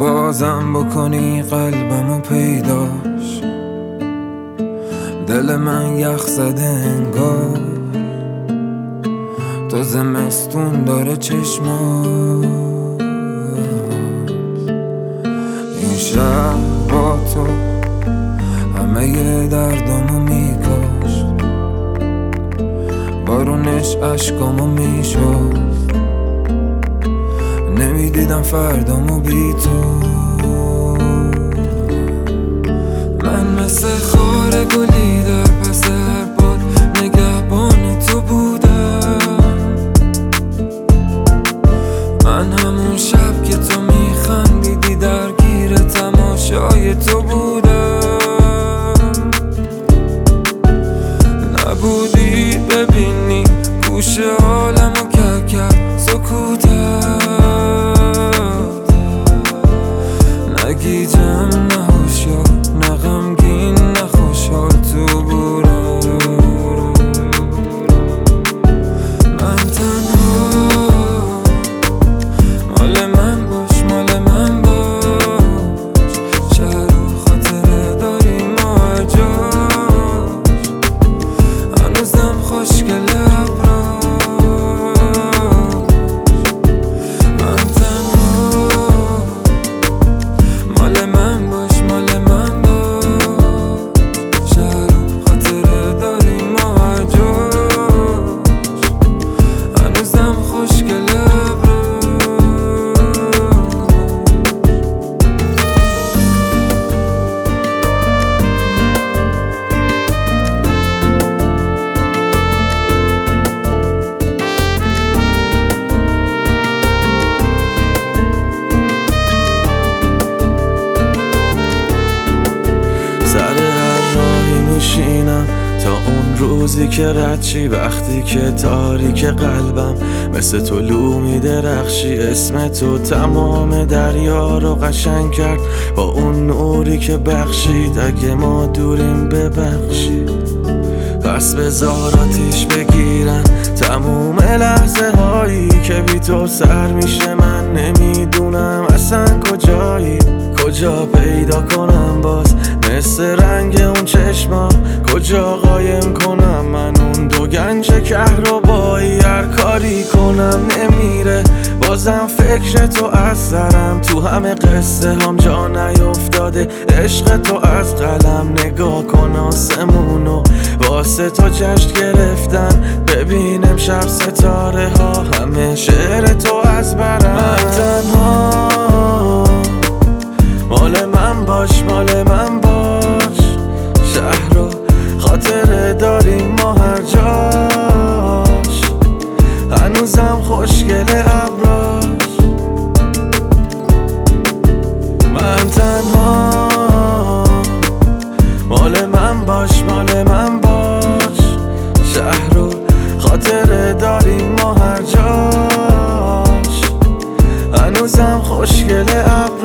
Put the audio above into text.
بازم بکنی قلبمو پیداش، دل من یخ زده انگار تو زمستون داره چشمات. این شهر با تو همه دردامو میکاشت، بارونش عشقامو میشست، نمیدیدم فردامو بی تو. من مثل خار گلی در پس هر باد نگهبان تو بودم. من همون شب که تو میخندیدی درگیر تماشای تو بودم. نبودی ببینی گوش حالمو کرد سکوتت، نگیجم نه هوشیار نه غمگین نه خوشحال تو بودم. من تنها مال من باش مال من باش، شهر و خاطره داریم ما هر جاش، هنوزم خوشگله ابراش. من تنها مال من باش مال من باش، شهر و خاطره داریم ما هر جاش، هنوزم خوشگله ابراش. سر هر راهی میشینم تا اون روزی که ردشی، وقتی که تاریک قلبم مثل طلوع میدرخشی. اسم تو تمام دریا رو قشنگ کرد با اون نوری که بخشید. اگه ما دوریم ببخشید، پس بذار آتیش بگیرن تموم لحظه هایی که بی تو سر میشه. من نمیدونم اصلا کجایی، کجا پیدا کنم باز مثل رنگ اون چشما، کجا قایم کنم من اون دو گنج کهربایی. هر کاری کنم نمیره بازم فکر تو از سرم، تو همه قصه هم جا نیفتاده عشق تو از قلم. نگاه کن آسمونو واسه تو جشن گرفتن، ببین امشب ستاره ها همه شعر تو از برم. من تنها مال من باش مال من باش، شهر و خاطره داریم ما هر جاش، هنوزم خوشگله ابراش. من تنها مال من باش مال من باش، شهر و خاطره داریم ما هر جاش، هنوزم خوشگله ابراش.